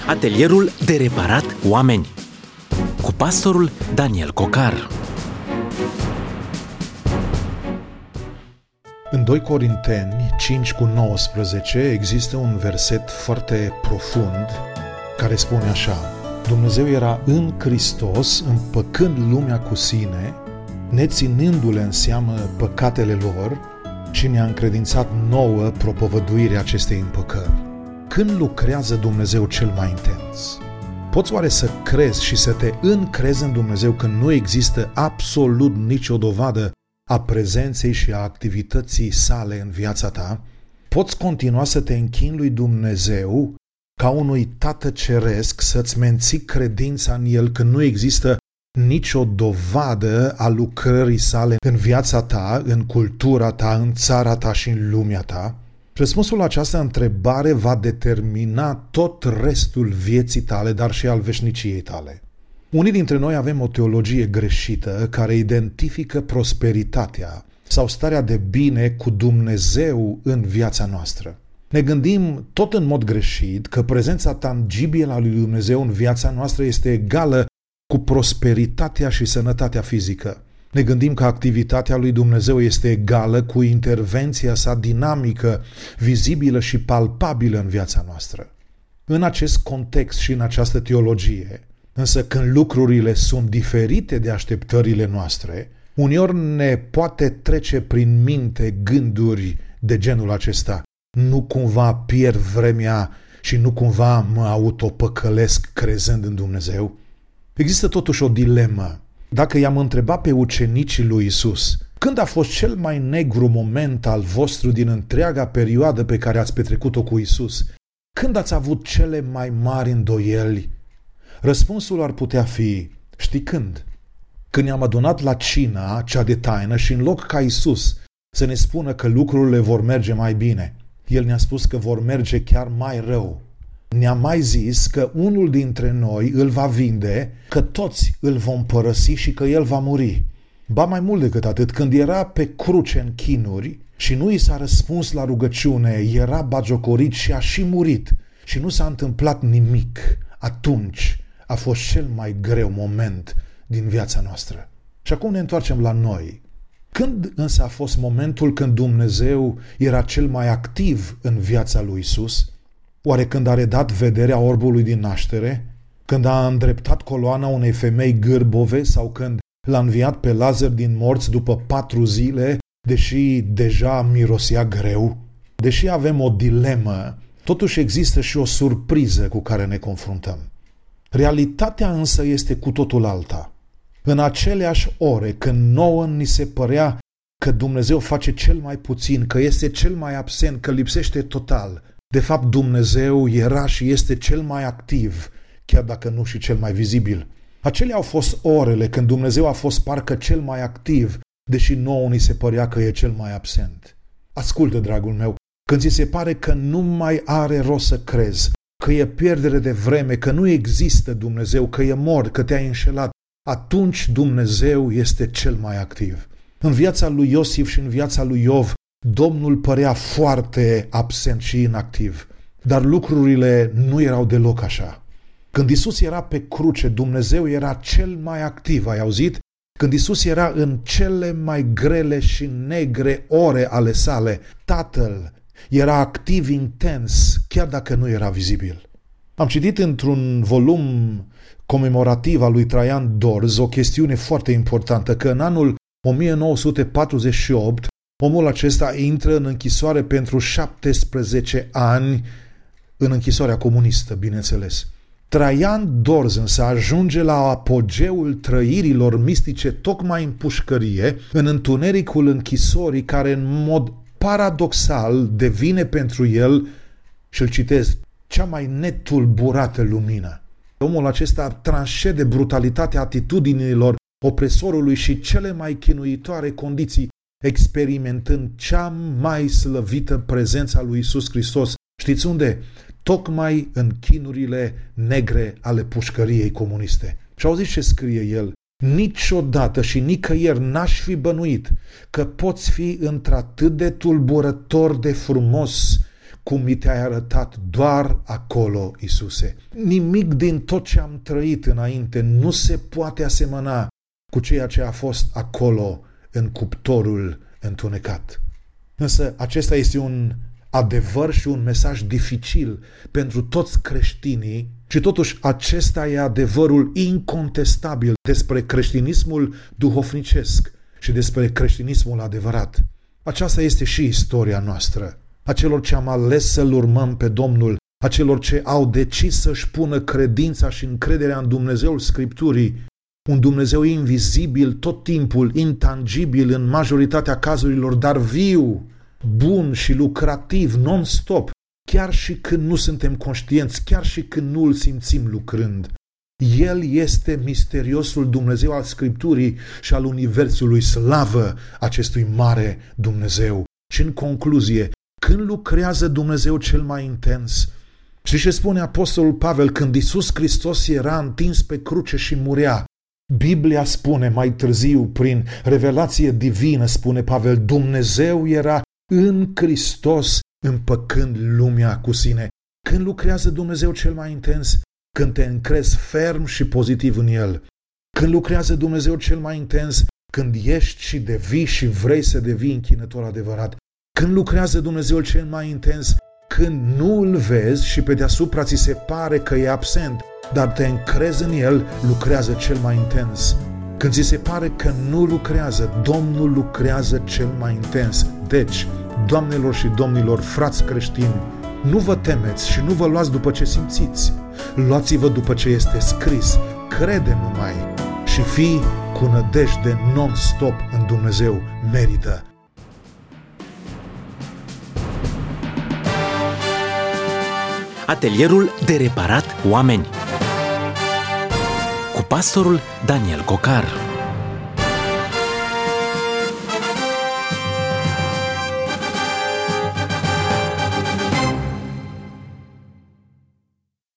Atelierul de reparat oameni cu pastorul Daniel Cocar. În 2 Corinteni 5:19 există un verset foarte profund care spune așa: Dumnezeu era în Hristos împăcând lumea cu sine, neținându-le în seamă păcatele lor și ne-a încredințat nouă propovăduirea acestei împăcări. Când lucrează Dumnezeu cel mai intens? Poți oare să crezi și să te încrezi în Dumnezeu când nu există absolut nicio dovadă a prezenței și a activității sale în viața ta? Poți continua să te închini lui Dumnezeu ca unui Tată Ceresc, să-ți menții credința în El când nu există nicio dovadă a lucrării sale în viața ta, în cultura ta, în țara ta și în lumea ta? Răspunsul la această întrebare va determina tot restul vieții tale, dar și al veșniciei tale. Unii dintre noi avem o teologie greșită care identifică prosperitatea sau starea de bine cu Dumnezeu în viața noastră. Ne gândim tot în mod greșit că prezența tangibilă a lui Dumnezeu în viața noastră este egală cu prosperitatea și sănătatea fizică. Ne gândim că activitatea lui Dumnezeu este egală cu intervenția sa dinamică, vizibilă și palpabilă în viața noastră. În acest context și în această teologie, însă când lucrurile sunt diferite de așteptările noastre, uneori ne poate trece prin minte gânduri de genul acesta: nu cumva pierd vremea și nu cumva mă autopăcălesc crezând în Dumnezeu? Există totuși o dilemă. Dacă i-am întrebat pe ucenicii lui Isus, când a fost cel mai negru moment al vostru din întreaga perioadă pe care ați petrecut-o cu Isus? Când ați avut cele mai mari îndoieli? Răspunsul ar putea fi: știi când? Când ne-am adunat la cina cea de taină și în loc ca Isus să ne spună că lucrurile vor merge mai bine, El ne-a spus că vor merge chiar mai rău. Ne-a mai zis că unul dintre noi îl va vinde, că toți îl vom părăsi și că el va muri. Ba mai mult decât atât, când era pe cruce în chinuri și nu i s-a răspuns la rugăciune, era bagiocorit și a și murit și nu s-a întâmplat nimic, atunci a fost cel mai greu moment din viața noastră. Și acum ne întoarcem la noi. Când însă a fost momentul când Dumnezeu era cel mai activ în viața lui Isus? Oare când a redat vederea orbului din naștere? Când a îndreptat coloana unei femei gârbove? Sau când l-a înviat pe Lazar din morți după 4 zile, deși deja mirosea greu? Deși avem o dilemă, totuși există și o surpriză cu care ne confruntăm. Realitatea însă este cu totul alta. În aceleași ore când nouă ni se părea că Dumnezeu face cel mai puțin, că este cel mai absent, că lipsește total, de fapt Dumnezeu era și este cel mai activ, chiar dacă nu și cel mai vizibil. Acelea au fost orele când Dumnezeu a fost parcă cel mai activ, deși nouă ni se părea că e cel mai absent. Ascultă, dragul meu, când ți se pare că nu mai are rost să crezi, că e pierdere de vreme, că nu există Dumnezeu, că e mort, că te-ai înșelat, atunci Dumnezeu este cel mai activ. În viața lui Iosif și în viața lui Iov, Domnul părea foarte absent și inactiv, dar lucrurile nu erau deloc așa. Când Isus era pe cruce, Dumnezeu era cel mai activ, ai auzit? Când Isus era în cele mai grele și negre ore ale sale, Tatăl era activ intens, chiar dacă nu era vizibil. Am citit într-un volum comemorativ al lui Traian Dorz o chestiune foarte importantă, că în anul 1948 omul acesta intră în închisoare pentru 17 ani, în închisoarea comunistă, bineînțeles. Traian Dorz însă ajunge la apogeul trăirilor mistice tocmai în pușcărie, în întunericul închisorii, care în mod paradoxal devine pentru el, și îl citez, cea mai netulburată lumină. Omul acesta transcede brutalitatea atitudinilor opresorului și cele mai chinuitoare condiții, experimentând cea mai slăvită prezența lui Isus Hristos. Știți unde? Tocmai în chinurile negre ale pușcăriei comuniste. Și auziți ce scrie el? Niciodată și nicăieri n-aș fi bănuit că poți fi într-atât de tulburător de frumos cum mi te-ai arătat doar acolo, Iisuse. Nimic din tot ce am trăit înainte nu se poate asemăna cu ceea ce a fost acolo în cuptorul întunecat. Însă acesta este un adevăr și un mesaj dificil pentru toți creștinii și totuși acesta e adevărul incontestabil despre creștinismul duhovnicesc și despre creștinismul adevărat. Aceasta este și istoria noastră, a celor ce am ales să-L urmăm pe Domnul, a celor ce au decis să-și pună credința și încrederea în Dumnezeul Scripturii, un Dumnezeu invizibil tot timpul, intangibil în majoritatea cazurilor, dar viu, bun și lucrativ, non-stop, chiar și când nu suntem conștienți, chiar și când nu îl simțim lucrând. El este misteriosul Dumnezeu al Scripturii și al Universului, slavă acestui mare Dumnezeu. Și în concluzie, când lucrează Dumnezeu cel mai intens? Și ce spune Apostolul Pavel când Iisus Hristos era întins pe cruce și murea? Biblia spune mai târziu, prin revelație divină, spune Pavel, Dumnezeu era în Hristos împăcând lumea cu sine. Când lucrează Dumnezeu cel mai intens? Când te încrezi ferm și pozitiv în El. Când lucrează Dumnezeu cel mai intens? Când ești și devii și vrei să devii închinător adevărat. Când lucrează Dumnezeu cel mai intens? Când nu îl vezi și pe deasupra ți se pare că e absent, dar te încrezi în El, lucrează cel mai intens. Când ți se pare că nu lucrează, Domnul lucrează cel mai intens. Deci, doamnelor și domnilor, frați creștini, nu vă temeți și nu vă luați după ce simțiți. Luați-vă după ce este scris, crede numai și fii cu nădejde non-stop în Dumnezeu, merită. Atelierul de reparat oameni cu pastorul Daniel Cocar.